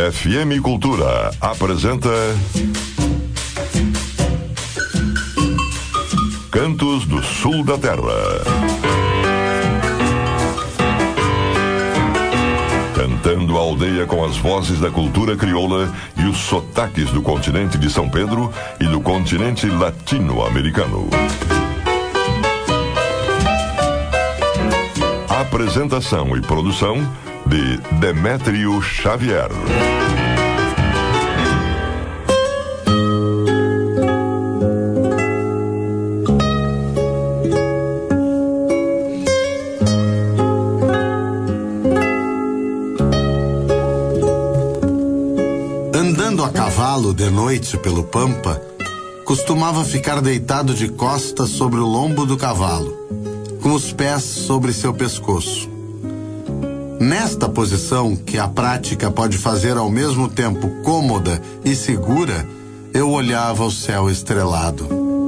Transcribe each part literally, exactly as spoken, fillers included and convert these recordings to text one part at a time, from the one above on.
F M Cultura apresenta Cantos do Sul da Terra. Cantando a aldeia com as vozes da cultura crioula e os sotaques do continente de São Pedro e do continente latino-americano. Apresentação e produção de Demétrio Xavier. Andando a cavalo de noite pelo Pampa, costumava ficar deitado de costas sobre o lombo do cavalo, com os pés sobre seu pescoço. Nesta posição, que a prática pode fazer ao mesmo tempo cômoda e segura, eu olhava o céu estrelado.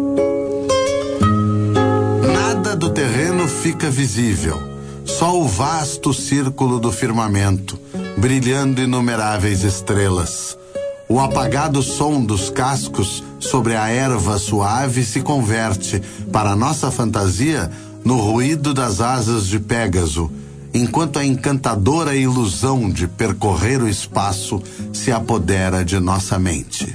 Nada do terreno fica visível, só o vasto círculo do firmamento, brilhando inumeráveis estrelas. O apagado som dos cascos sobre a erva suave se converte, para a nossa fantasia, no ruído das asas de Pégaso, enquanto a encantadora ilusão de percorrer o espaço se apodera de nossa mente.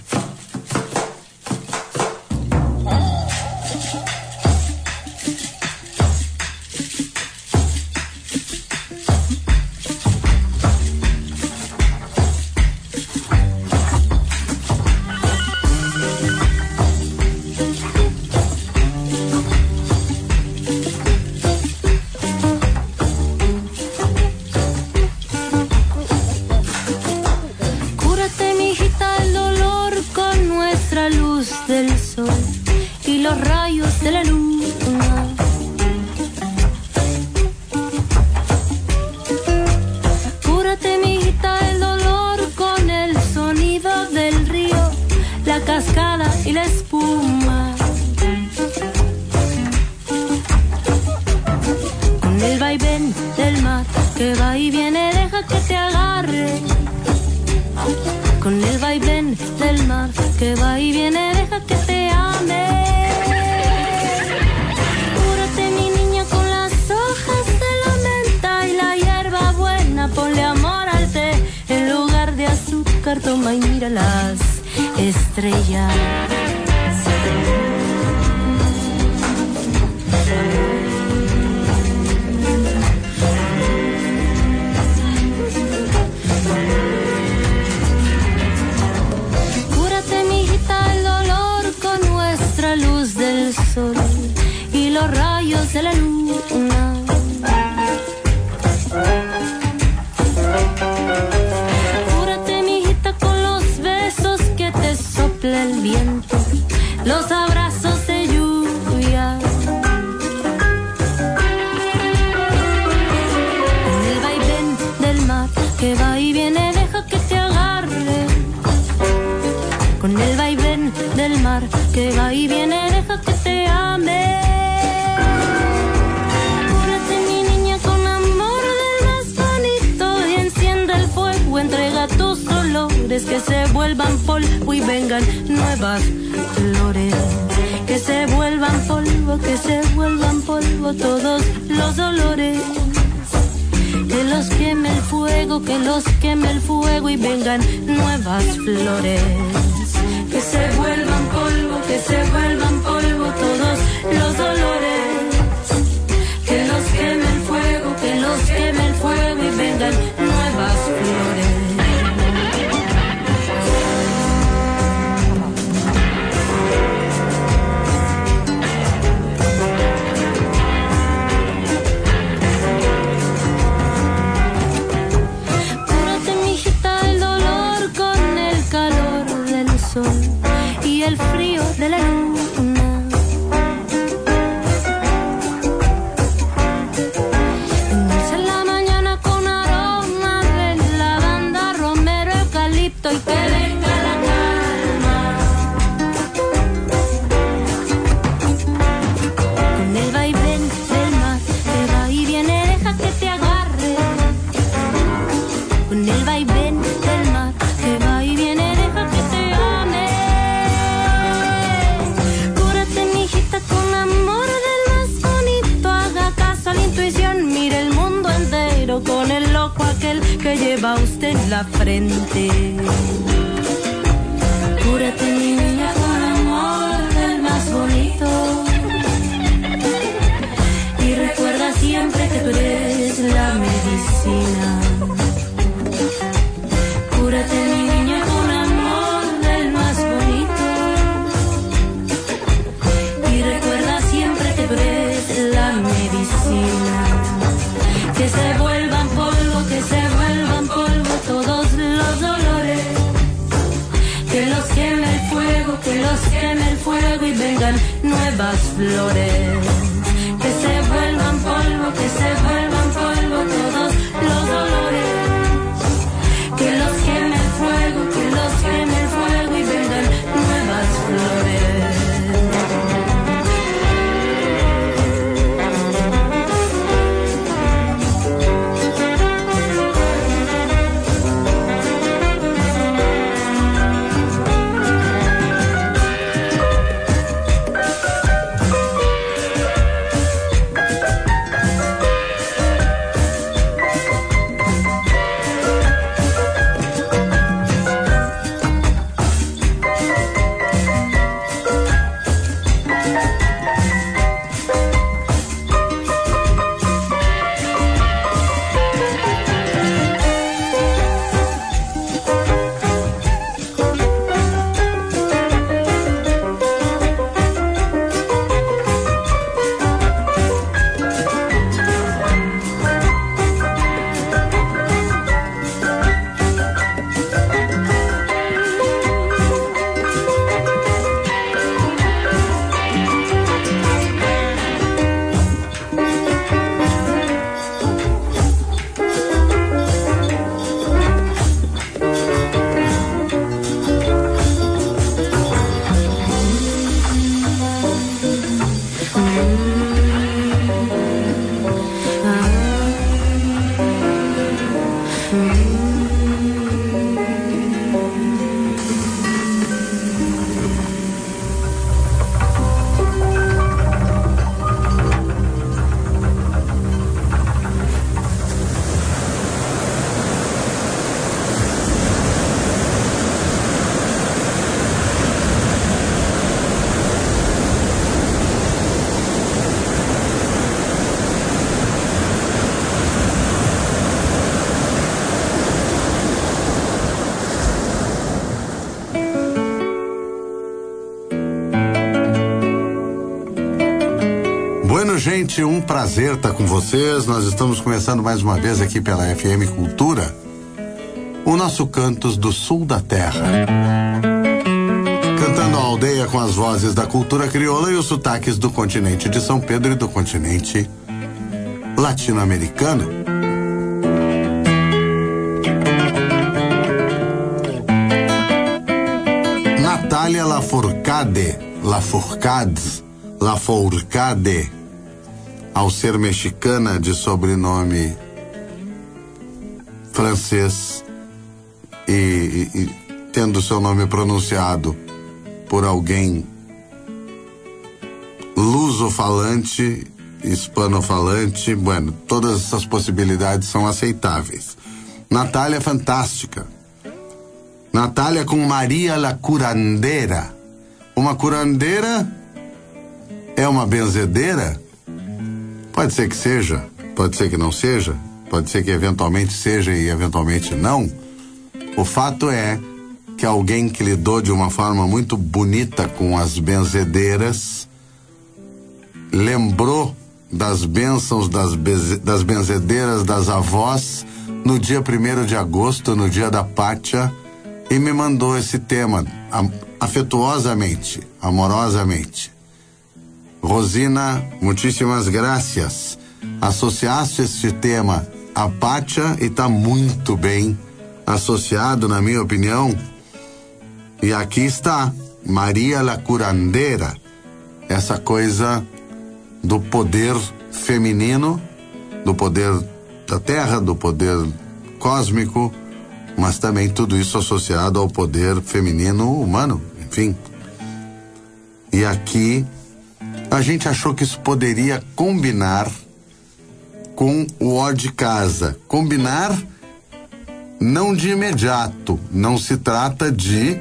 Toma y mira las estrellas. Cúrate, mijita, el dolor con nuestra luz del sol y los rayos de la luna. El viento, los abrazos de lluvia. Con el vaivén del mar que va y viene, deja que te agarre. Con el vaivén del mar que va y viene, deja que te ame. Cúrate, mi niña, con amor del más bonito y enciende el fuego, entrega tus dolores que se vuelvan polvo y vengan nuevas flores. Que se vuelvan polvo, que se vuelvan polvo todos los dolores. Que los queme el fuego, que los queme el fuego y vengan nuevas flores. Que se vuelvan polvo, que se vuelvan polvo todos los dolores. Que los queme el fuego, que los queme el fuego y vengan nuevas flores. Y el frío de la luna. Endulza la mañana con aroma de lavanda, romero, eucalipto y que venga la calma. Con el vaivén del mar que va y viene, deja que te agarre. Con el vaivén del mar bendición, mire el mundo entero con el loco aquel que lleva usted en la frente. Cúrate, mi niña, con amor del más bonito. Y recuerda siempre que tú eres la medicina. Cúrate, mi niña, con amor del más bonito. Y recuerda siempre que tú eres la medicina. Que se vuelvan polvo, que se vuelvan polvo todos los dolores. Que los queme el fuego, que los queme el fuego y vengan nuevas flores. Que se vuelvan polvo, que se vuelvan polvo todos los dolores. Que los queme el fuego, que los queme el fuego y vengan nuevas flores. Gente, um prazer estar com vocês. Nós estamos começando mais uma vez aqui pela F M Cultura o nosso Cantos do Sul da Terra, cantando a aldeia com as vozes da cultura crioula e os sotaques do continente de São Pedro e do continente latino-americano. Natália Lafourcade, Lafourcade, Lafourcade, ao ser mexicana de sobrenome francês e, e, e tendo seu nome pronunciado por alguém luso-falante, hispano-falante, bueno, todas essas possibilidades são aceitáveis. Natália é fantástica. Natália com Maria la Curandeira. Uma curandeira é uma benzedeira? Pode ser que seja, pode ser que não seja, pode ser que eventualmente seja e eventualmente não. O fato é que alguém que lidou de uma forma muito bonita com as benzedeiras lembrou das bênçãos das, benze, das benzedeiras das avós no dia primeiro de agosto, no dia da Pátria, e me mandou esse tema afetuosamente, amorosamente. Rosina, muitíssimas gracias. Associaste este tema à Pátria e está muito bem associado, na minha opinião. E aqui está, Maria la Curandeira, essa coisa do poder feminino, do poder da terra, do poder cósmico, mas também tudo isso associado ao poder feminino humano, enfim. E aqui a gente achou que isso poderia combinar com o ó de casa. Combinar não de imediato, não se trata de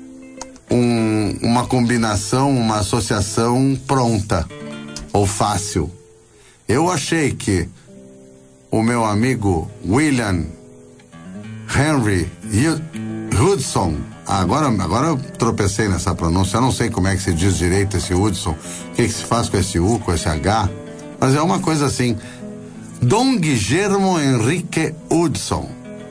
um, uma combinação, uma associação pronta ou fácil. Eu achei que o meu amigo William Henry Hudson, agora, agora eu tropecei nessa pronúncia, eu não sei como é que se diz direito esse Hudson, o que, que se faz com esse U, com esse H, mas é uma coisa assim, Dom Guillermo Henrique Hudson,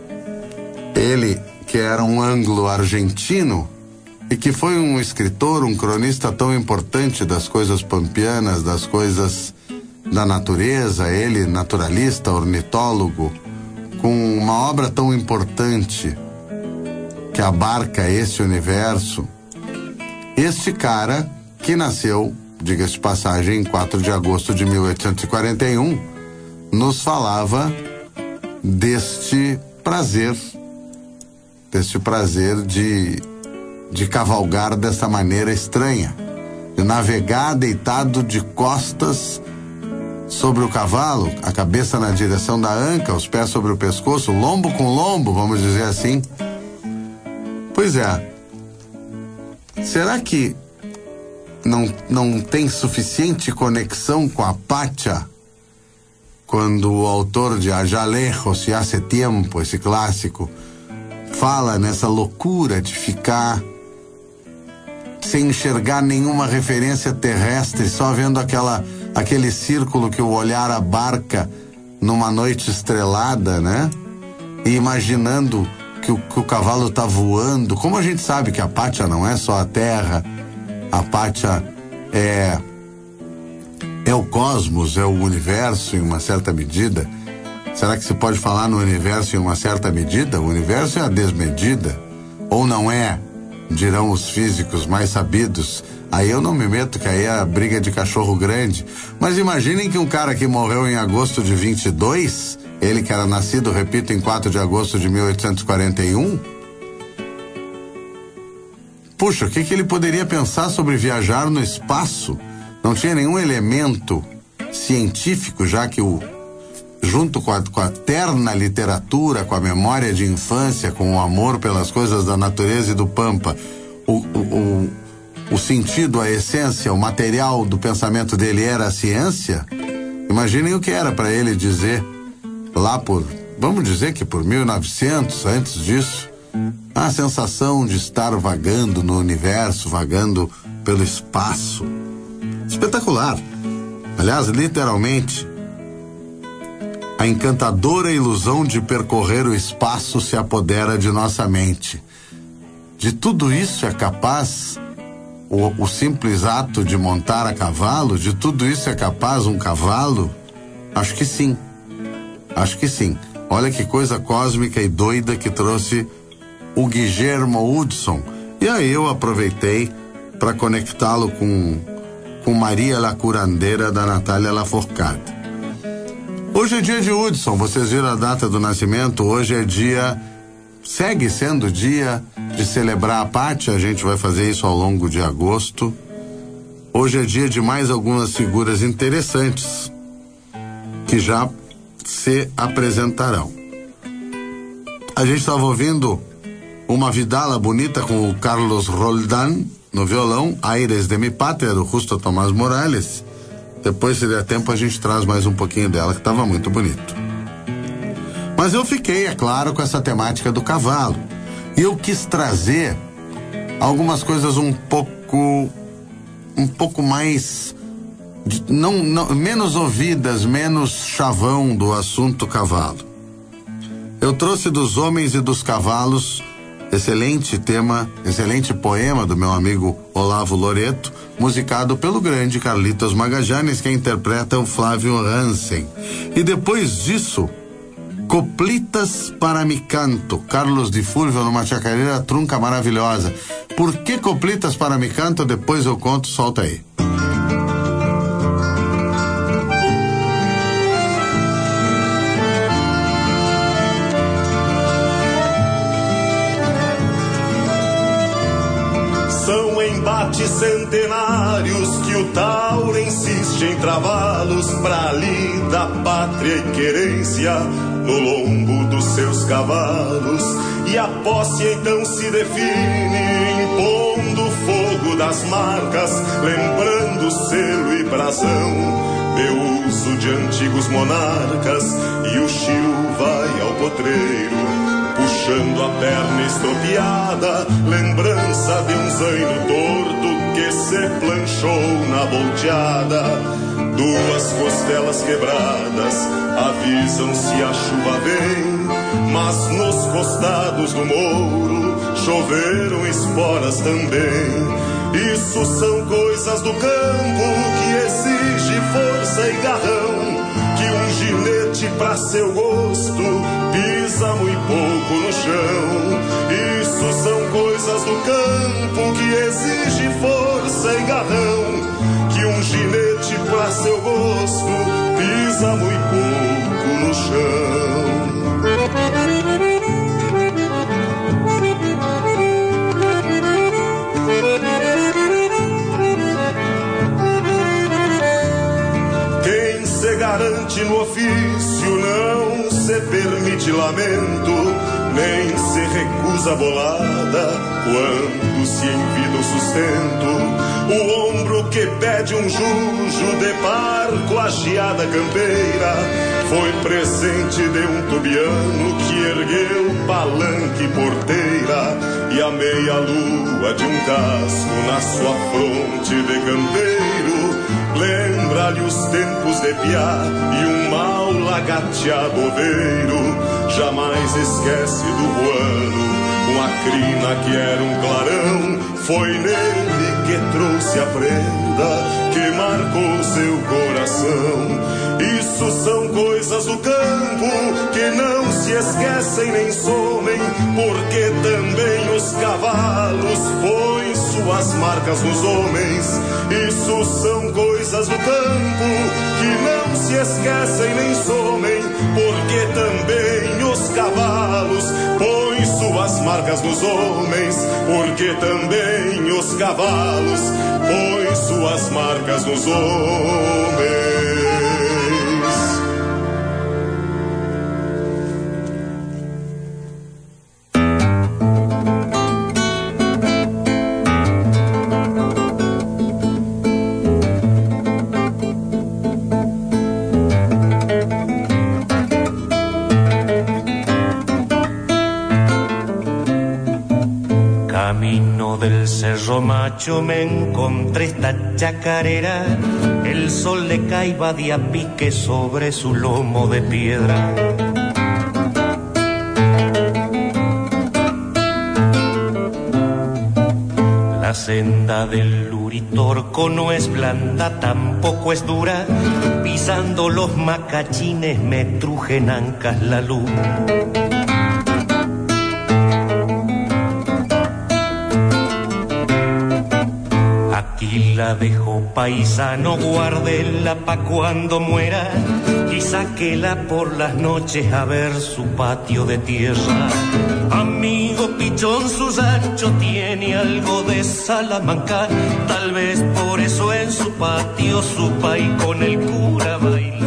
ele que era um anglo-argentino e que foi um escritor, um cronista tão importante das coisas pampianas, das coisas da natureza, ele naturalista, ornitólogo, com uma obra tão importante que abarca esse universo. Este cara, que nasceu, diga-se de passagem, em quatro de agosto de mil oitocentos e quarenta e um, nos falava deste prazer, deste prazer de, de cavalgar dessa maneira estranha, de navegar deitado de costas sobre o cavalo, a cabeça na direção da anca, os pés sobre o pescoço, lombo com lombo, vamos dizer assim. Pois é. Será que não, não tem suficiente conexão com a pátria quando o autor de Allá lejos y hace tiempo, esse clássico, fala nessa loucura de ficar sem enxergar nenhuma referência terrestre, só vendo aquela aquele círculo que o olhar abarca numa noite estrelada, né? E imaginando que o, que o cavalo está voando. Como a gente sabe que a pátria não é só a terra, a pátria é, é o cosmos, é o universo em uma certa medida. Será que se pode falar no universo em uma certa medida? O universo é a desmedida? Ou não é? Dirão os físicos mais sabidos. Aí eu não me meto, que aí é a briga de cachorro grande. Mas imaginem que um cara que morreu em agosto de vinte e dois, ele que era nascido, repito, em quatro de agosto de mil oitocentos e quarenta e um, puxa, o que que ele poderia pensar sobre viajar no espaço? Não tinha nenhum elemento científico, já que o, junto com a, com a terna literatura, com a memória de infância, com o amor pelas coisas da natureza e do pampa, o, o, o O sentido, a essência, o material do pensamento dele era a ciência. Imaginem o que era para ele dizer lá por, vamos dizer que por mil e novecentos, antes disso, a sensação de estar vagando no universo, vagando pelo espaço. Espetacular. Aliás, literalmente, a encantadora ilusão de percorrer o espaço se apodera de nossa mente. De tudo isso é capaz O, o simples ato de montar a cavalo? De tudo isso é capaz um cavalo? Acho que sim. Acho que sim. Olha que coisa cósmica e doida que trouxe o Guillermo Hudson. E aí eu aproveitei para conectá-lo com, com Maria la Curandeira, da Natália Lafourcade. Hoje é dia de Hudson, vocês viram a data do nascimento. Hoje é dia... Segue sendo dia de celebrar a pátria, a gente vai fazer isso ao longo de agosto. Hoje é dia de mais algumas figuras interessantes que já se apresentarão. A gente estava ouvindo uma vidala bonita com o Carlos Roldan no violão, Aires de mi Pátria, do Justo Tomás Morales. Depois, se der tempo, a gente traz mais um pouquinho dela, que estava muito bonito. Mas eu fiquei, é claro, com essa temática do cavalo. E eu quis trazer algumas coisas um pouco, um pouco mais, não, não, menos ouvidas, menos chavão do assunto cavalo. Eu trouxe dos Homens e dos Cavalos, excelente tema, excelente poema do meu amigo Olavo Loreto, musicado pelo grande Carlitos Magallanes, que interpreta o Flávio Hansen. E depois disso, Coplitas para mi canto, Carlos de Fulvio, numa chacareira trunca maravilhosa. Por que Coplitas para mi canto? Depois eu conto, solta aí. São embates centenários que o Tauro insiste Urgem travalos pra ali da pátria e querência no lombo dos seus cavalos, e a posse então se define impondo o fogo das marcas, lembrando selo e brasão de uso de antigos monarcas, e o Chiru vai ao potreiro puxando a perna estropiada, lembrança de um zaino torto que se planchou na volteada. Duas costelas quebradas avisam se a chuva vem, mas nos costados do mouro choveram esporas também. Isso são coisas do campo que exige força e garrão, que um ginete pra seu gosto pisa muito pouco no chão. Isso são coisas do campo que exige força e garrão, que um ginete pra seu gosto pisa muito pouco no chão. Quem se garante no ofício não se permite lamento, nem se recusa bolada quando se envida o sustento. O ombro que pede um jujo de par com a geada campeira foi presente de um tubiano que ergueu palanque e porteira, e a meia lua de um casco na sua fronte de campeiro lembra-lhe os tempos de piá e um mal lagateado oveiro. Jamais esquece do ruano, uma crina que era um clarão, foi nele que trouxe a prenda que marcou seu coração. Isso são coisas do campo que não se esquecem nem somem, porque também os cavalos põem suas marcas nos homens. Isso são coisas do campo que não se esquecem nem somem, porque também os cavalos põem suas marcas nos homens, porque também os cavalos põem suas marcas nos homens. Del Cerro Macho me encontré esta chacarera, el sol le caía de a pique sobre su lomo de piedra. La senda del Uritorco no es blanda, tampoco es dura, pisando los macachines me trujen ancas la luz. Aquí la dejo paisano, guárdela pa' cuando muera y sáquela por las noches a ver su patio de tierra. Amigo Pichón, su rancho tiene algo de Salamanca, tal vez por eso en su patio su país con el cura baila.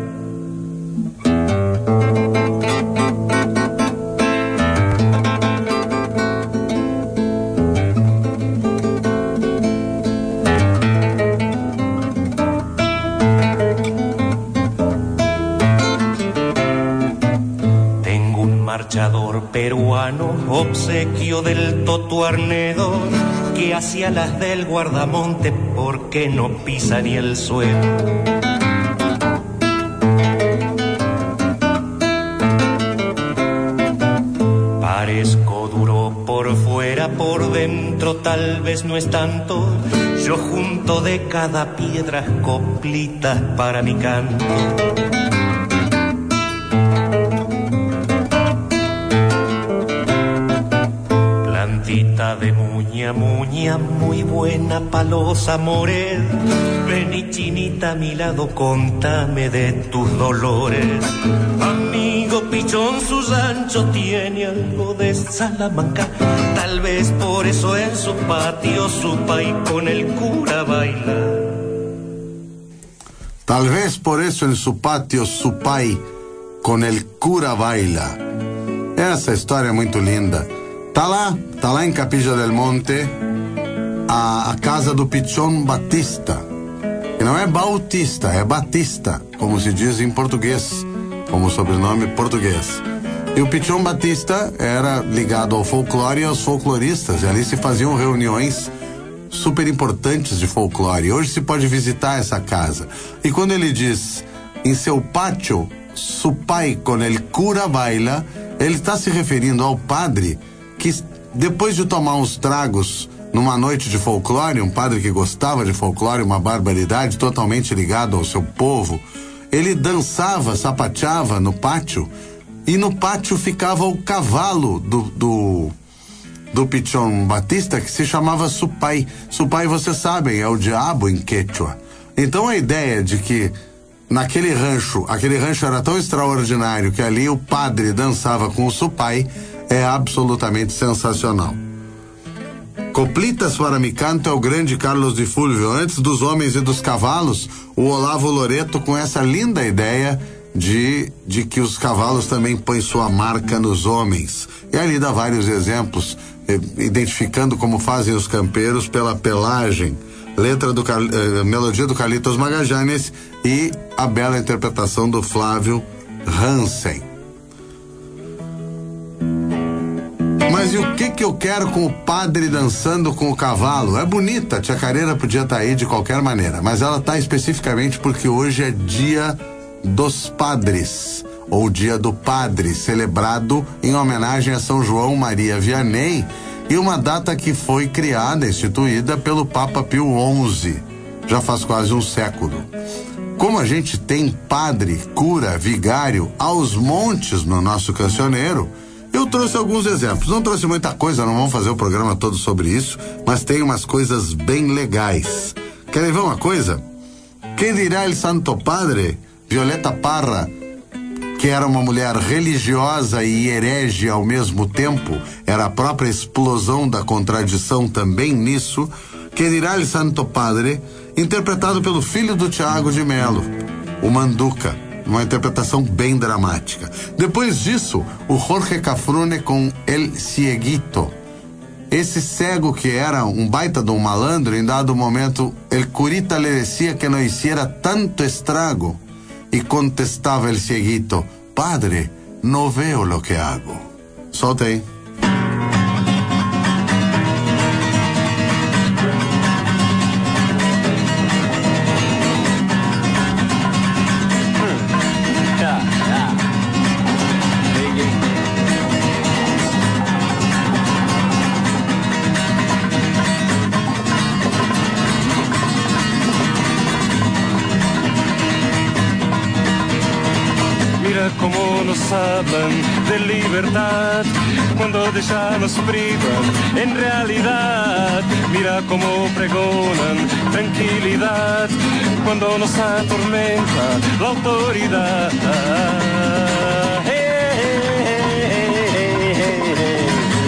Peruano, obsequio del Toto Arnedo, que hacia las del guardamonte porque no pisa ni el suelo. Parezco duro por fuera, por dentro tal vez no es tanto. Yo junto de cada piedra coplitas para mi canto. De muña, muña, muy buena pa' los amores. Ven y chinita a mi lado, contame de tus dolores. Amigo Pichón, su rancho tiene algo de Salamanca, tal vez por eso en su patio su país con el cura baila. Tal vez por eso en su patio su pai con el cura baila. Essa história é muito linda. Tá lá, tá lá em Capilla del Monte, a, a casa do Pichon Batista. E não é Bautista, é Batista, como se diz em português, como sobrenome português. E o Pichon Batista era ligado ao folclore e aos folcloristas, e ali se faziam reuniões super importantes de folclore. Hoje se pode visitar essa casa. E quando ele diz, em seu pátio, su pai con el cura baila, ele está se referindo ao padre que, depois de tomar uns tragos numa noite de folclore, um padre que gostava de folclore, uma barbaridade, totalmente ligado ao seu povo, ele dançava, sapateava no pátio, e no pátio ficava o cavalo do, do, do Pichon Batista, que se chamava Supai. Supai, vocês sabem, é o diabo em quechua. Então a ideia de que naquele rancho, aquele rancho era tão extraordinário que ali o padre dançava com o Supai, é absolutamente sensacional. Coplitas para mi canto é o grande Carlos de Fulvio. Antes dos homens e dos cavalos, o Olavo Loreto com essa linda ideia de, de que os cavalos também põem sua marca nos homens. E ali dá vários exemplos, eh, identificando como fazem os campeiros pela pelagem. Letra do eh, melodia do Carlitos Magallanes e a bela interpretação do Flávio Hansen. Mas e o que que eu quero com o padre dançando com o cavalo? É bonita, a tia Careira podia estar aí de qualquer maneira, mas ela está especificamente porque hoje é dia dos padres, ou dia do padre, celebrado em homenagem a São João Maria Vianney, e uma data que foi criada, instituída pelo Papa Pio onze, já faz quase um século. Como a gente tem padre, cura, vigário aos montes no nosso cancioneiro, eu trouxe alguns exemplos. Não trouxe muita coisa, não vamos fazer o programa todo sobre isso, mas tem umas coisas bem legais. Querem ver uma coisa? Que dirá el Santo Padre? Violeta Parra, que era uma mulher religiosa e herege ao mesmo tempo, era a própria explosão da contradição também nisso. Que dirá el Santo Padre, interpretado pelo filho do Tiago de Melo, o Manduca, uma interpretação bem dramática. Depois disso, o Jorge Cafrune com El Cieguito. Esse cego que era um baita de um malandro, em dado momento, el curita le decía que não hiciera tanto estrago. E contestava el cieguito, padre, no veo lo que hago. Solta aí. Como nos hablan de libertad cuando de ella nos privan en realidad. Mira cómo pregonan tranquilidad cuando nos atormenta la autoridad. Hey, hey, hey, hey, hey.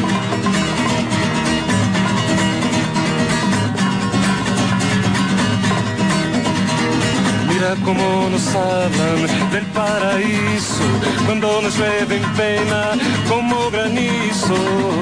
Mira cómo nos hablan del paraíso cuando nos llueve en pena como granizo.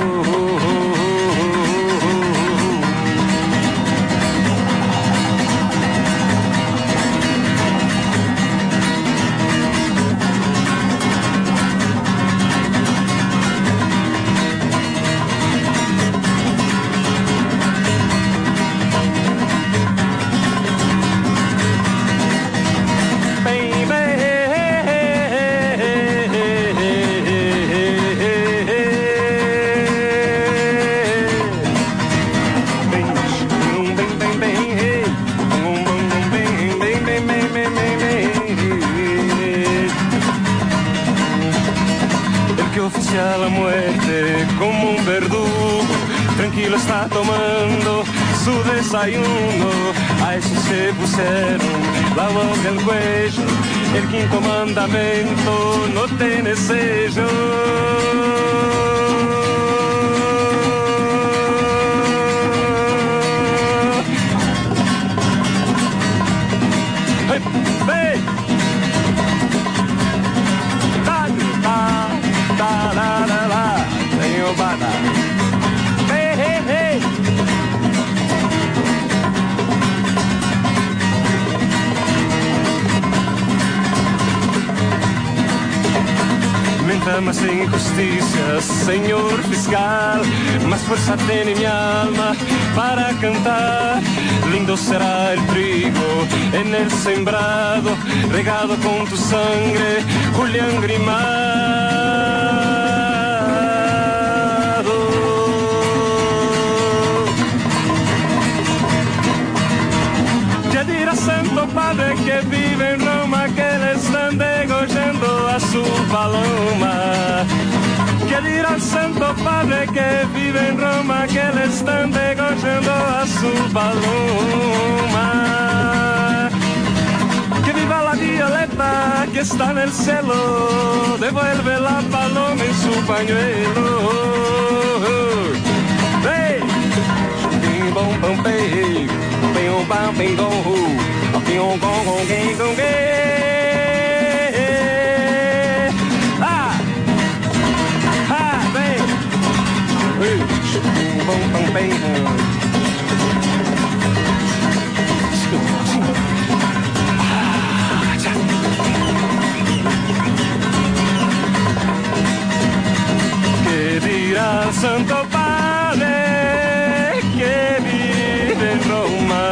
A la muerte como un verdugo, tranquilo está tomando su desayuno. A eso se pusieron la boca al cuello, el quinto mandamento no tiene sello. Hey, hey. falta más injusticia, señor fiscal. Más fuerza tiene mi alma para cantar. Lindo será el trigo en el sembrado, regado con tu sangre, Julián Grimado. Ya dirá Santo Padre que vive en Roma, que le están degollando a su paloma. ¿Qué dirá el Santo Padre que vive en Roma, que le están degollando a su paloma? Que viva la violeta que está en el cielo, devuelve la paloma en su pañuelo. Hey, bing bong bong bing, bing bong bing bong, bing bong bong bing bong bing. ¿Qué dirá el Santo Padre que vive en Roma?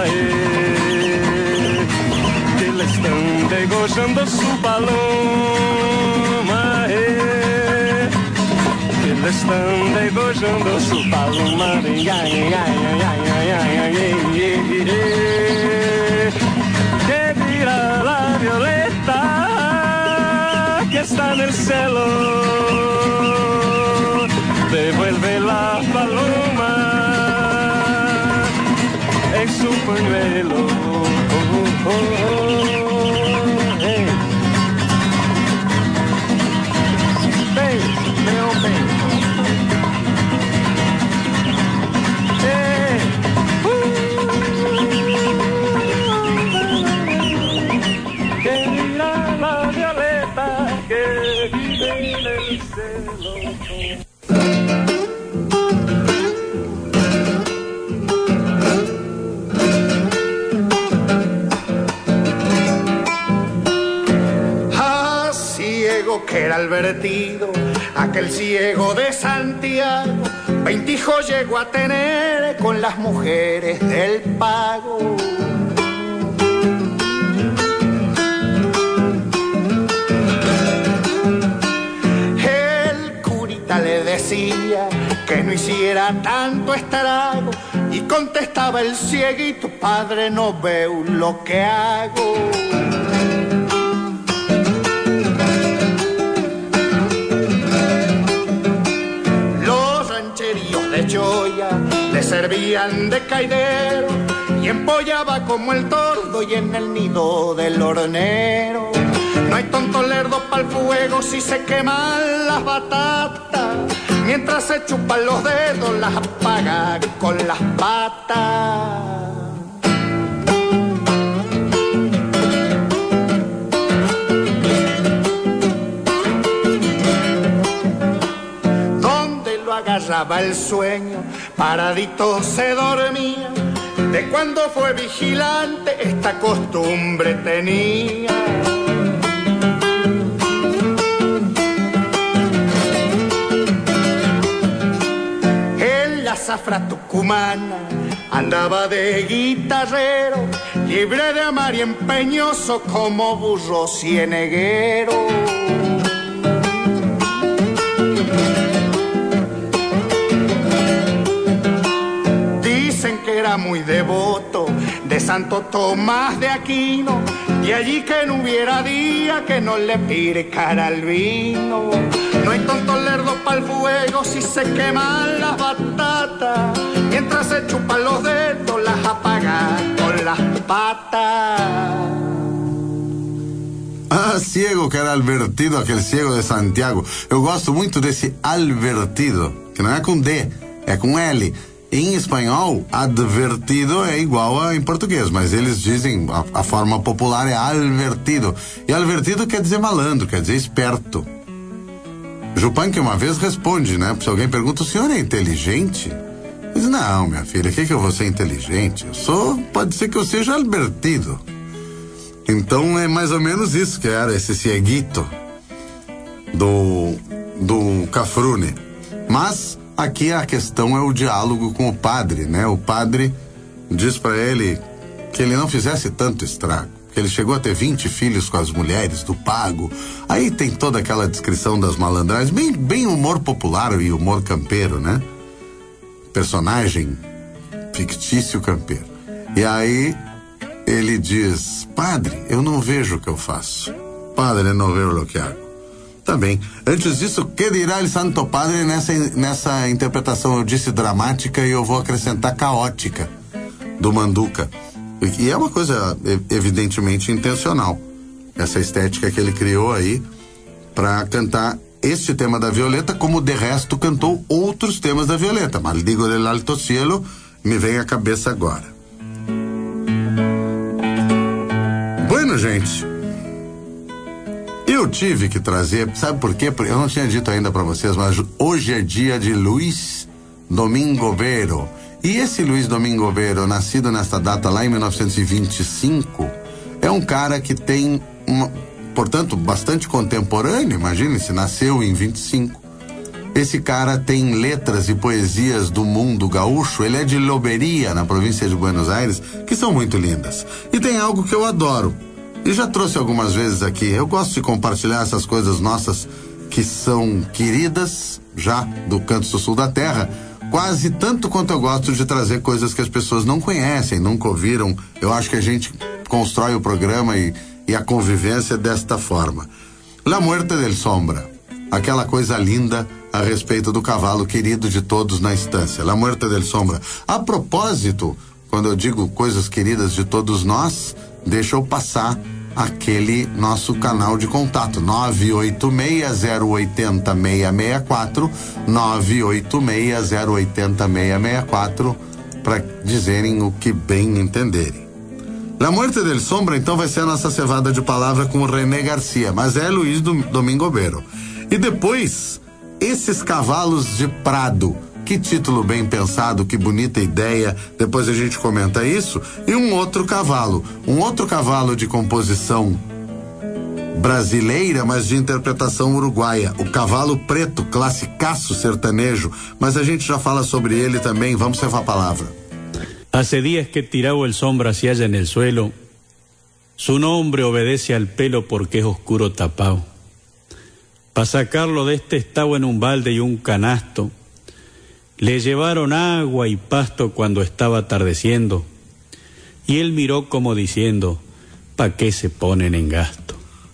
Eh, que le están degollando su paloma. Eh, Le están degollando su paloma. ¿Qué dirá la violeta que está en el cielo? Devuelve la paloma en su pañuelo. Oh, oh, oh, hey. Hey, meo, hey. Que era Albertido, aquel ciego de Santiago, veinte hijos llegó a tener con las mujeres del pago. El curita le decía que no hiciera tanto estrago y contestaba el cieguito: padre, no veo lo que hago. Choya le servían de caidero y empollaba como el tordo y en el nido del hornero. No hay tonto lerdo pa'l fuego si se queman las batatas, mientras se chupan los dedos las apaga con las patas. Agarraba el sueño, paradito se dormía, de cuando fue vigilante esta costumbre tenía. En la zafra tucumana andaba de guitarrero, libre de amar y empeñoso como burro cieneguero. Era muy devoto de Santo Tomás de Aquino, y allí que no hubiera día que no le picara el vino. No hay tonto lerdo pa'l fuego si se queman las batatas, mientras se chupan los dedos las apaga con las patas. Ah, ciego que era Albertido, aquele ciego de Santiago. Eu gosto muito desse Alvertido, que não é com D, é com L. Em espanhol, advertido é igual a em português, mas eles dizem, a, a forma popular é alvertido. E alvertido quer dizer malandro, quer dizer esperto. Jupanque uma vez responde, né? Se alguém pergunta, o senhor é inteligente? Diz, não, minha filha, o que que eu vou ser inteligente? Eu sou, pode ser que eu seja alvertido. Então é mais ou menos isso que era esse cieguito. do, do Cafrune. Mas aqui a questão é o diálogo com o padre, né? O padre diz para ele que ele não fizesse tanto estrago, que ele chegou a ter vinte filhos com as mulheres do pago. Aí tem toda aquela descrição das malandragens, bem, bem humor popular e humor campeiro, né? Personagem fictício campeiro. E aí ele diz: padre, eu não vejo o que eu faço. Padre, não vejo o que hago. Também. Antes disso, que dirá el Santo Padre nessa, nessa interpretação, eu disse dramática e eu vou acrescentar caótica, do Manduca. E é uma coisa evidentemente intencional, essa estética que ele criou aí para cantar este tema da Violeta, como de resto cantou outros temas da Violeta. Maldigo del Alto Cielo me vem à cabeça agora. Bueno, gente, eu tive que trazer, sabe por quê? Eu não tinha dito ainda para vocês, mas hoje é dia de Luiz Domingo Vero. E esse Luiz Domingo Vero, nascido nesta data lá em mil novecentos e vinte e cinco, é um cara que tem, uma, portanto, bastante contemporâneo. Imagine-se, nasceu em vinte e cinco. Esse cara tem letras e poesias do mundo gaúcho. Ele é de Loberia, na província de Buenos Aires, que são muito lindas. E tem algo que eu adoro, e já trouxe algumas vezes aqui. Eu gosto de compartilhar essas coisas nossas que são queridas, já do canto do sul da terra, quase tanto quanto eu gosto de trazer coisas que as pessoas não conhecem, nunca ouviram. Eu acho que a gente constrói o programa e, e a convivência desta forma. La Muerte del Sombra, aquela coisa linda a respeito do cavalo querido de todos na estância. La Muerte del Sombra. A propósito, quando eu digo coisas queridas de todos nós, deixa eu passar aquele nosso canal de contato, nove oito seis, zero oito zero, seis seis quatro, nove oito seis, zero oito zero, seis seis quatro, para dizerem o que bem entenderem. La Muerte del Sombra, então, vai ser a nossa cevada de palavra com o René Garcia, mas é Luiz Domingo Vero. E depois, Esses Cavalos de Prado. Que título bem pensado, que bonita ideia. Depois a gente comenta isso. E um outro cavalo, um outro cavalo de composição brasileira, mas de interpretação uruguaia, o Cavalo Preto, classicaço sertanejo, mas a gente já fala sobre ele também. Vamos levar a palavra. Hace días que tirado el sombra se halla en el suelo, su nombre obedece al pelo porque es oscuro tapado. Para sacarlo de este estado en un balde y un canasto, le llevaron agua y pasto cuando estaba atardeciendo, y él miró como diciendo, ¿pa' qué se ponen en gasto?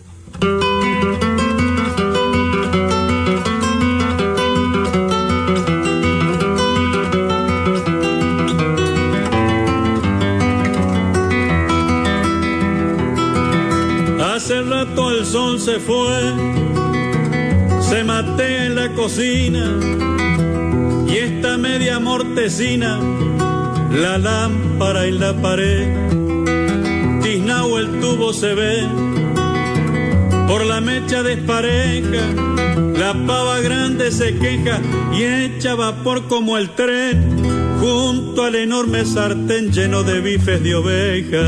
Hace rato el sol se fue, se matea en la cocina, y esta media mortecina, la lámpara y la pared, tiznao el tubo se ve, por la mecha despareja, la pava grande se queja y echa vapor como el tren, junto al enorme sartén lleno de bifes de oveja.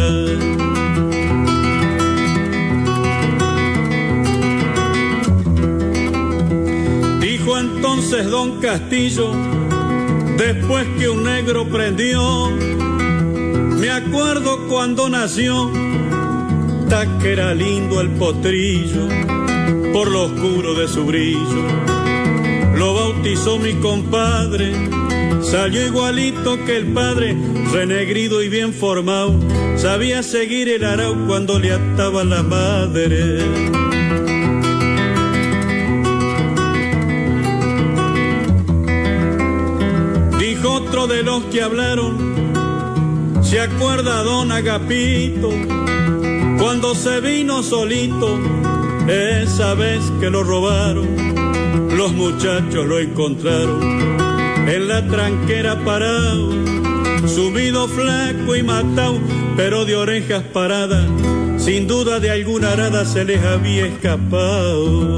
Dijo entonces don Castillo, después que un negro prendió, me acuerdo cuando nació, ta que era lindo el potrillo, por lo oscuro de su brillo. Lo bautizó mi compadre, salió igualito que el padre, renegrido y bien formado, sabía seguir el arao cuando le ataba la madre. Otro de los que hablaron, se acuerda don Agapito, cuando se vino solito, esa vez que lo robaron, los muchachos lo encontraron, en la tranquera parado, subido flaco y matado, pero de orejas paradas, sin duda de alguna arada se les había escapado.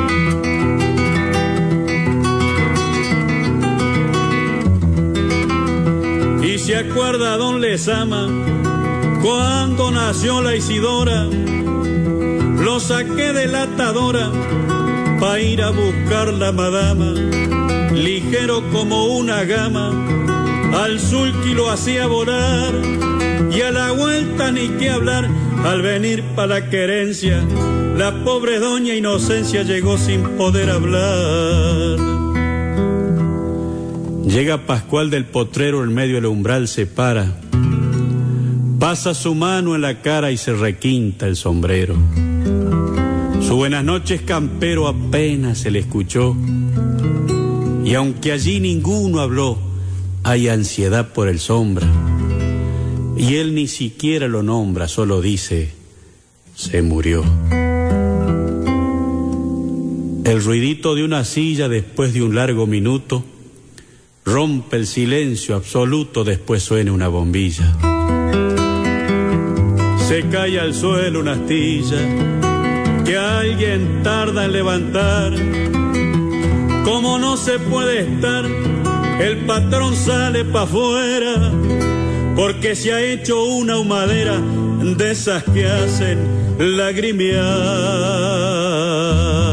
Y se acuerda don Lezama, cuando nació la Isidora, lo saqué de la atadora pa' ir a buscar la madama, ligero como una gama, al sulky lo hacía volar, y a la vuelta ni qué hablar, al venir pa' la querencia, la pobre doña Inocencia llegó sin poder hablar. Llega Pascual del potrero, en medio del umbral se para, pasa su mano en la cara y se requinta el sombrero. Su buenas noches campero apenas se le escuchó, y aunque allí ninguno habló, hay ansiedad por el sombra, y él ni siquiera lo nombra, solo dice, se murió. El ruidito de una silla después de un largo minuto rompe el silencio absoluto, después suena una bombilla. Se cae al suelo una astilla que alguien tarda en levantar. Como no se puede estar, el patrón sale pa' afuera, porque se ha hecho una humadera de esas que hacen lagrimear.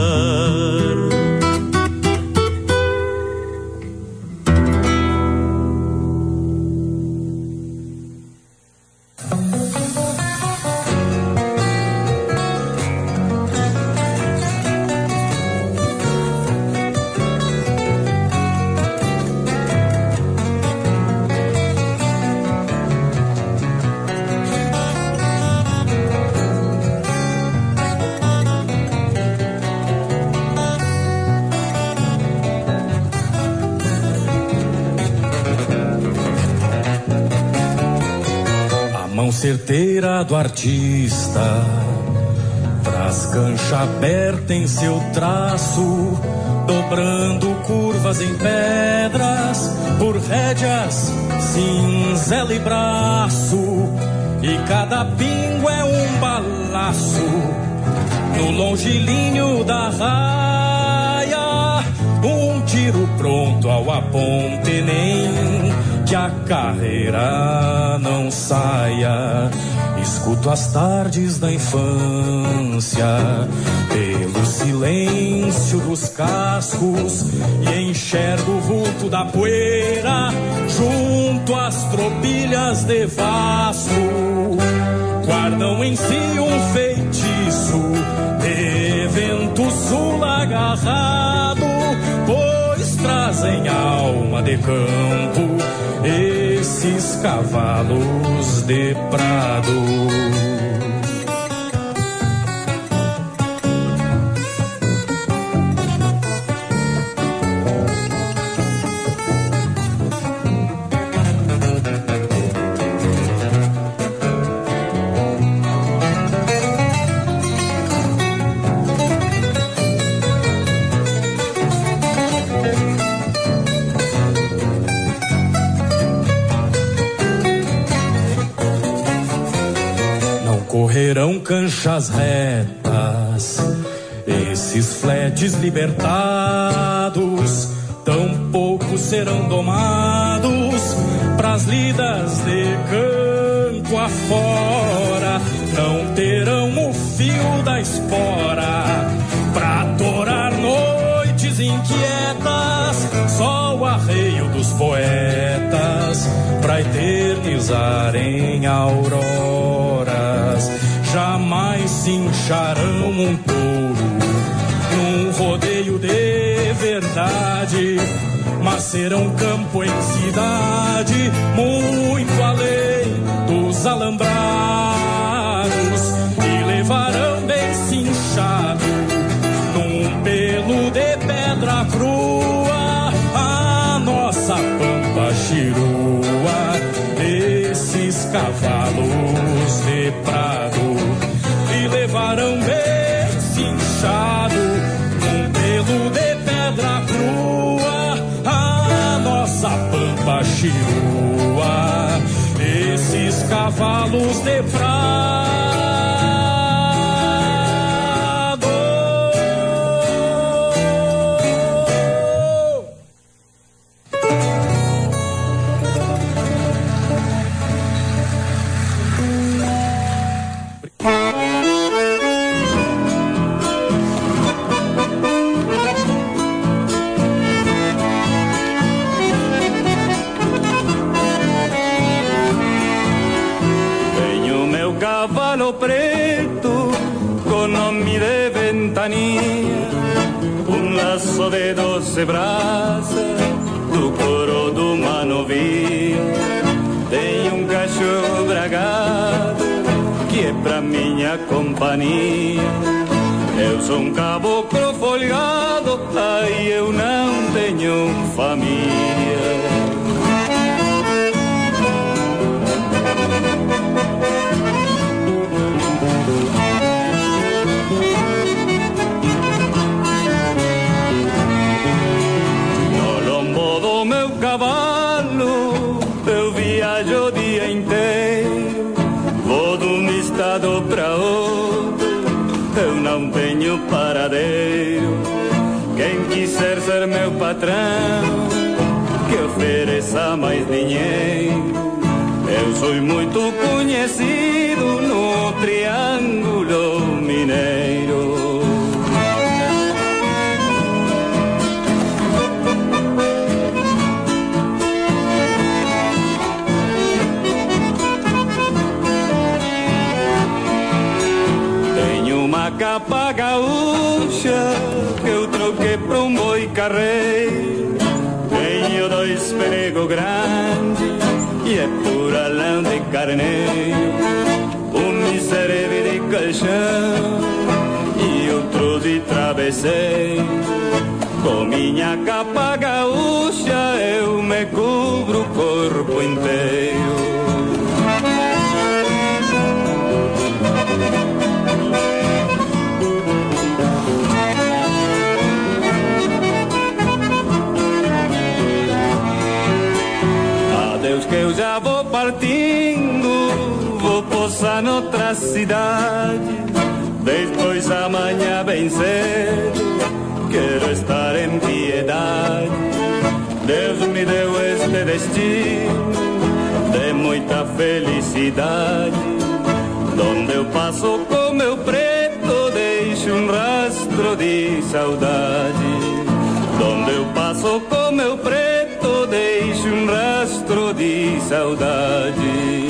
Certeira do artista traz cancha aberta em seu traço, dobrando curvas em pedras, por rédeas, cinzela e braço, e cada pingo é um balaço no longilíneo da raia, um tiro pronto ao aponte, nem que a carreira não saia. Escuto as tardes da infância pelo silêncio dos cascos e enxergo o vulto da poeira junto às tropilhas de Vasco. Guardam em si um feitiço de vento sul agarrado, pois trazem alma de campo esses cavalos de prado. Correrão canchas retas, esses fletes libertados, tão pouco serão domados pras lidas de campo afora. Não terão o fio da espora pra torar noites inquietas, só o arreio dos poetas pra eternizarem auroras. Jamais se incharão um touro num rodeio de verdade, mas serão campo em cidade, muito além dos alambrados, e levarão bem cinchado num pelo de pedra crua a nossa pampa chirua, esses cavalos de prado, e levarão bem cinchado num pelo de pedra crua a nossa pampa chirua, esses cavalos de prado. um laço de doce brasa do coro do manovinho. Tem um cachorro bragado que é pra minha companhia. Eu sou um caboclo folgado, aí eu não tenho família. No lombo do meu cavalo eu viajo o dia inteiro, vou de um estado pra outro, eu não tenho paradeiro. Quem quiser ser meu patrão, que ofereça mais dinheiro. Eu sou muito conhecido no Triângulo Mineiro. Tenho uma capa gaúcha que eu troquei pra um boi carreiro. Tenho dois peregos grandes e é pura lã de carneiro. Um me serve de colchão e outro de travesseiro. Com minha capa gaúcha eu me cubro o corpo inteiro. Adeus que eu já vou partindo, vou pousar noutra cidade. Depois amanhã bem cedo, quero estar em piedade. Deus me deu este destino de muita felicidade. Donde eu passo com meu preto, deixo um rastro de saudade. Donde eu passo com meu preto, deixo um rastro de saudade.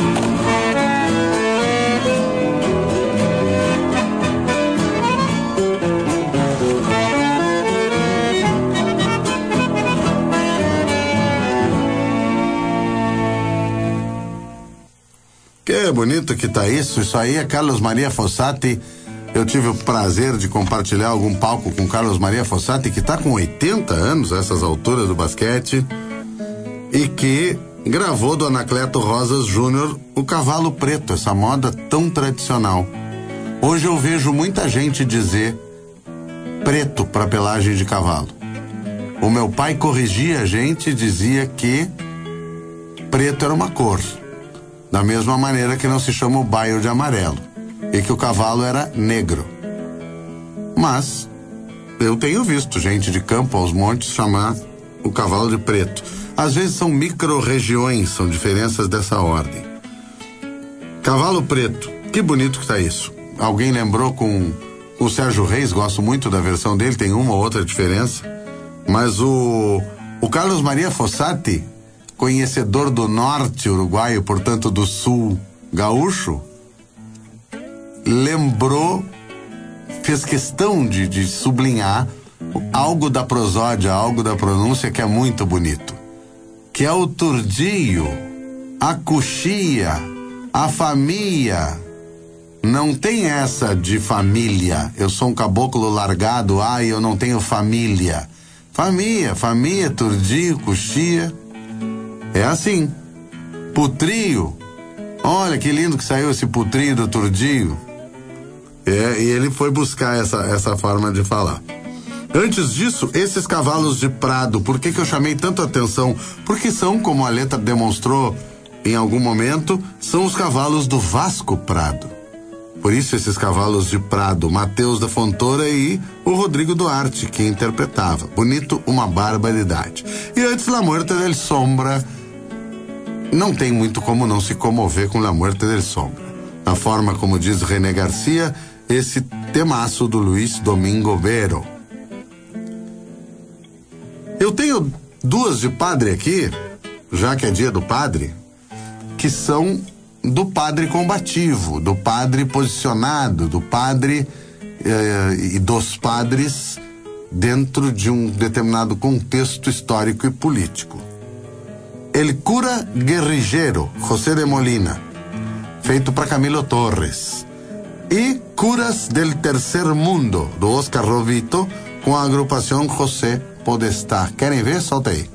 Que bonito que tá isso. Isso aí é Carlos Maria Fossati. Eu tive o prazer de compartilhar algum palco com Carlos Maria Fossati, que está com oitenta anos a essas alturas do basquete, e que gravou do Anacleto Rosas Júnior o Cavalo Preto, essa moda tão tradicional. Hoje eu vejo muita gente dizer preto para pelagem de cavalo. O meu pai corrigia a gente e dizia que preto era uma cor, da mesma maneira que não se chama o baio de amarelo, e que o cavalo era negro. Mas eu tenho visto gente de Campo aos Montes chamar o cavalo de preto. Às vezes são micro-regiões, são diferenças dessa ordem. Cavalo preto, que bonito que tá isso. Alguém lembrou com o Sérgio Reis, gosto muito da versão dele, tem uma ou outra diferença, mas o, o Carlos Maria Fossati, conhecedor do norte uruguaio, portanto do sul gaúcho, lembrou, fez questão de, de sublinhar algo da prosódia, algo da pronúncia que é muito bonito, que é o turdio, a coxia, a família. Não tem essa de família, eu sou um caboclo largado, ai, eu não tenho família. Família, família, turdio, coxia, é assim. Putrio, olha que lindo que saiu esse putrio do turdio. É, e ele foi buscar essa, essa forma de falar. Antes disso, esses cavalos de prado, por que que eu chamei tanto a atenção? Porque são, como a letra demonstrou em algum momento, são os cavalos do Vasco Prado. Por isso esses cavalos de prado, Mateus da Fontoura e o Rodrigo Duarte, que interpretava. Bonito, uma barbaridade. E antes, La Muerte del Sombra, não tem muito como não se comover com La Muerte del Sombra. A forma como diz René Garcia, esse temaço do Luiz Domingo Vero. Eu tenho duas de padre aqui, já que é dia do padre, que são do padre combativo, do padre posicionado, do padre eh, e dos padres dentro de um determinado contexto histórico e político. El Cura Guerrillero, José de Molina, feito para Camilo Torres. E Curas del Tercer Mundo, do Oscar Rovito, com a agrupação José Podestá. Querem ver? Solta aí.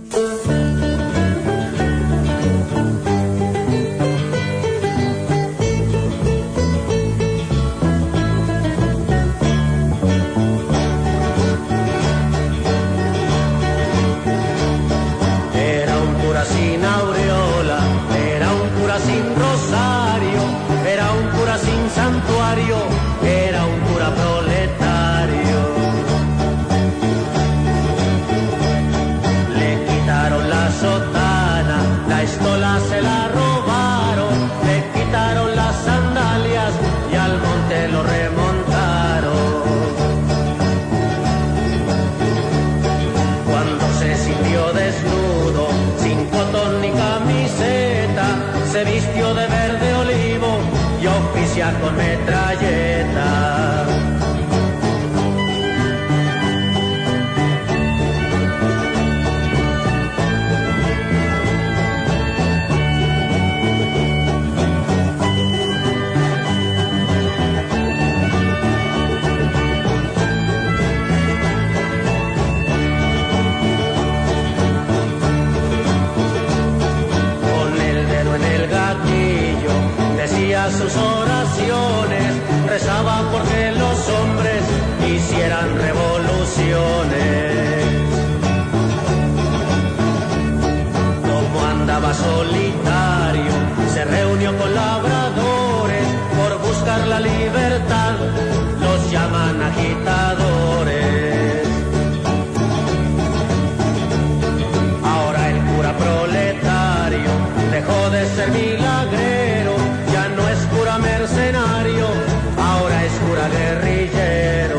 Era un cura proletario. Le quitaron la sotana, la estola se la robaron, le quitaron las sandalias y al monte lo remontaron. Cuando se sintió desnudo, sin cotón ni camiseta, se vistió de verde olivo y oficia con metralleta. Con el dedo en el gatillo decía sus oraciones, rezaba porque los hombres hicieran revoluciones. Como andaba solitario, se reunió con labradores por buscar la libertad, los llaman agitadores. Ahora el cura proletario dejó de ser milagrero, ya no es cura mercenario, ahora es cura guerrillero.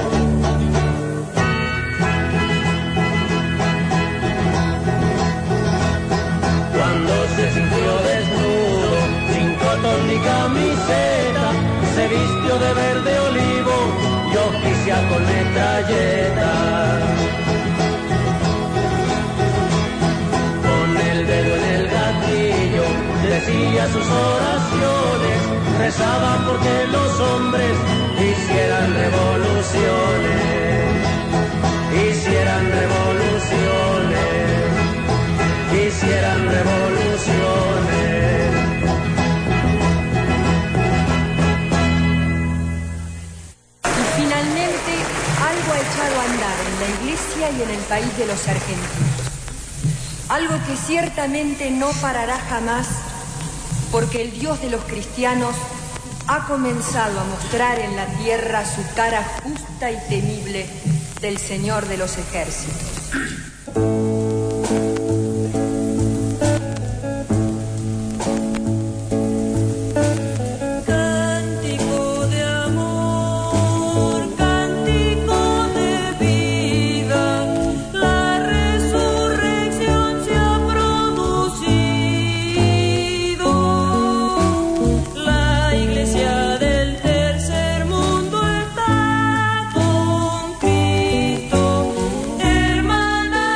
Cuando se sintió desnudo, sin cotón ni camiseta, se vistió de verde olivo y oficia con metralleta. Con el dedo en el gatillo decía sus oraciones, rezaba porque los hombres hicieran revoluciones, hicieran revoluciones, hicieran revoluciones. Y finalmente algo ha echado a andar en la iglesia y en el país de los argentinos. Algo que ciertamente no parará jamás, porque el Dios de los cristianos ha comenzado a mostrar en la tierra su cara justa y temible del Señor de los ejércitos. Hermana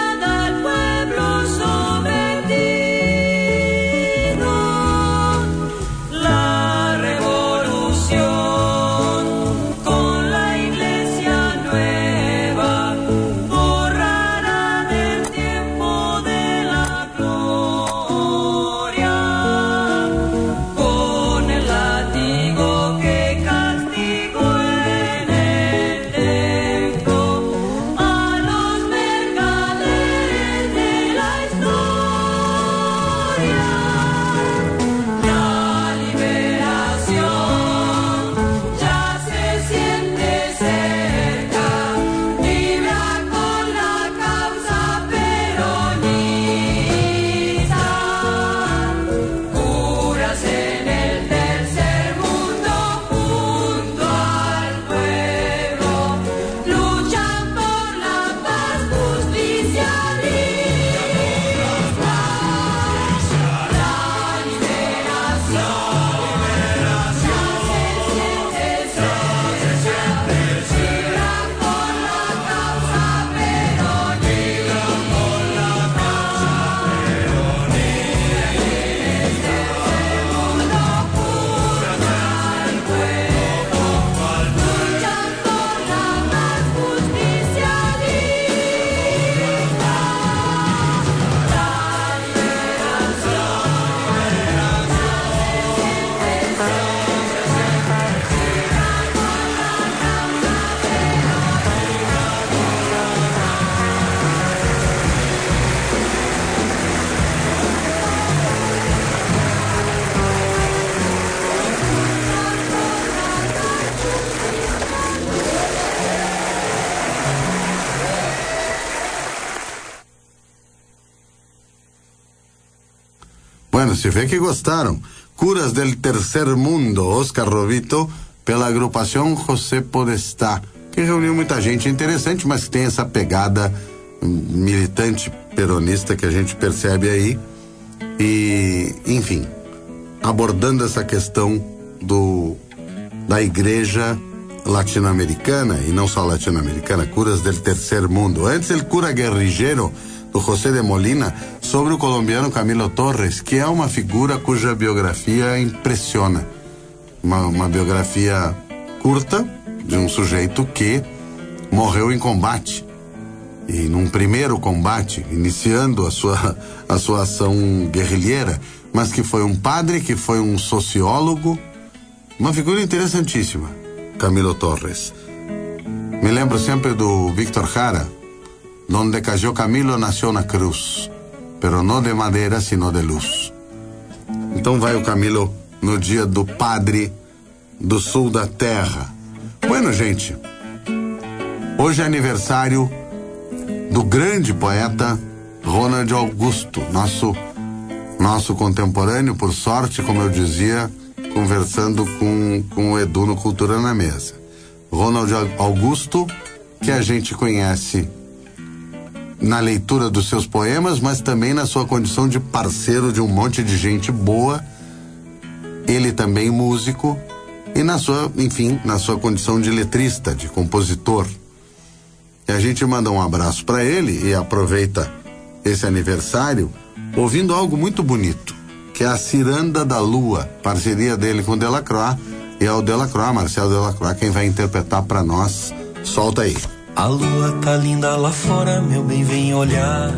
Bueno, se vê que gostaram. Curas del Tercer Mundo, Oscar Rovito, pela agrupação José Podestá, que reuniu muita gente interessante, mas que tem essa pegada militante peronista que a gente percebe aí. E, enfim, abordando essa questão do da igreja latino-americana, e não só latino-americana, Curas del Tercer Mundo. Antes, el Cura Guerrillero, do José de Molina, sobre o colombiano Camilo Torres, que é uma figura cuja biografia impressiona. Uma, uma biografia curta de um sujeito que morreu em combate. E num primeiro combate, iniciando a sua, a sua ação guerrilheira, mas que foi um padre, que foi um sociólogo, uma figura interessantíssima, Camilo Torres. Me lembro sempre do Víctor Jara, donde cayó Camilo nació na cruz, pero no de madeira, sino de luz. Então vai o Camilo no dia do padre do sul da terra. Bueno, gente, hoje é aniversário do grande poeta Ronald Augusto, nosso, nosso contemporâneo, por sorte, como eu dizia, conversando com, com o Edu no Cultura na Mesa. Ronald Augusto, que a gente conhece na leitura dos seus poemas, mas também na sua condição de parceiro de um monte de gente boa, ele também músico, e na sua, enfim, na sua condição de letrista, de compositor. E a gente manda um abraço para ele e aproveita esse aniversário ouvindo algo muito bonito, que é a Ciranda da Lua, parceria dele com o Delacroix, e é o Delacroix, Marcelo Delacroix, quem vai interpretar para nós. Solta aí. A lua tá linda lá fora, meu bem, vem olhar.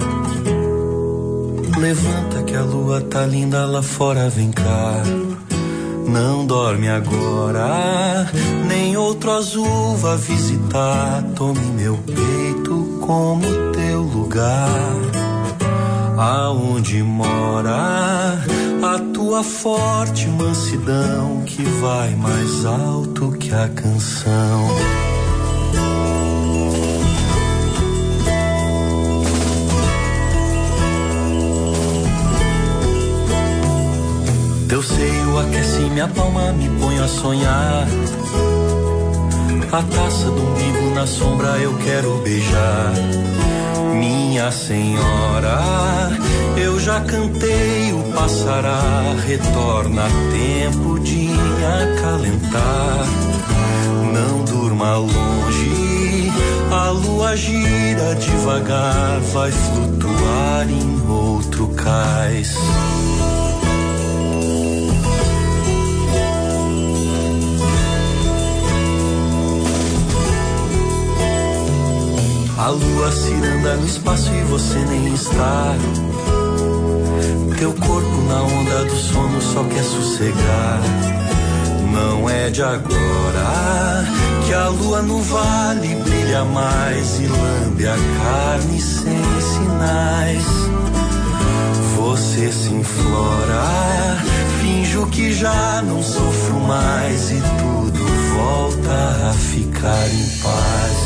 Levanta que a lua tá linda lá fora, vem cá. Não dorme agora, nem outro azul vá visitar. Tome meu peito como teu lugar. Aonde mora a tua forte mansidão, que vai mais alto que a canção. Teu seio aquece minha palma, me ponho a sonhar. A taça do umbigo na sombra eu quero beijar. Minha senhora, eu já cantei, o passará, retorna tempo de acalentar. Não durma longe, a lua gira devagar, vai flutuar em outro cais. A lua ciranda no espaço e você nem está. Teu corpo na onda do sono só quer sossegar. Não é de agora que a lua no vale brilha mais e lambe a carne sem sinais. Você se inflora, finjo que já não sofro mais e tudo volta a ficar em paz.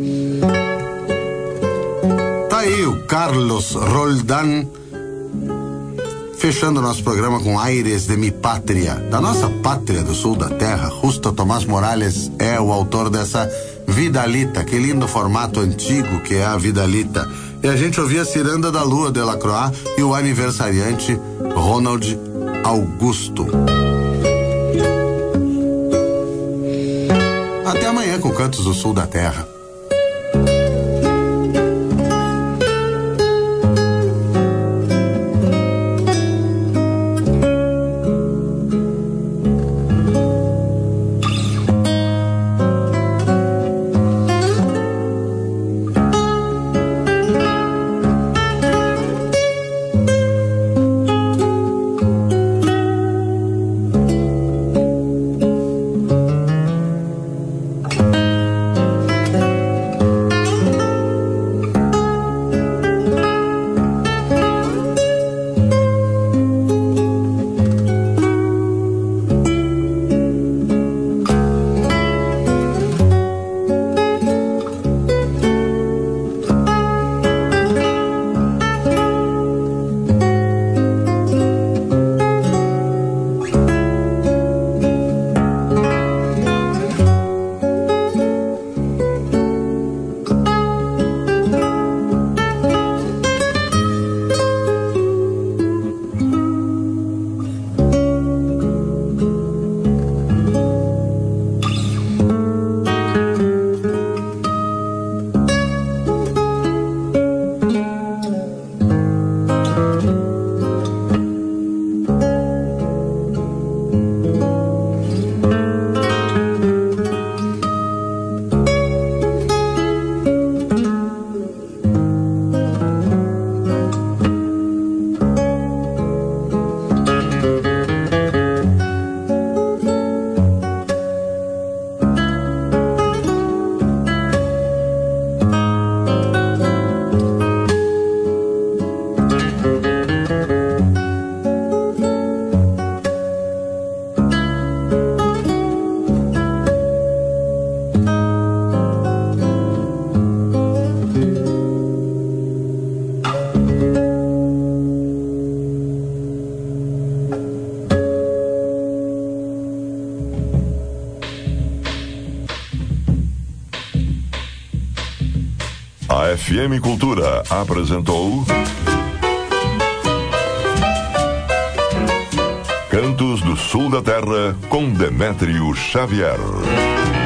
Carlos Roldán Fechando nosso programa com Aires de Mi Pátria, da nossa pátria do sul da terra. Justo Tomás Morales é o autor dessa Vidalita, que lindo formato antigo que é a Vidalita. E a gente ouvia Ciranda da Lua de Lacroix e o aniversariante Ronald Augusto. Até amanhã com Cantos do Sul da Terra. A F M Cultura apresentou Cantos do Sul da Terra com Demétrio Xavier.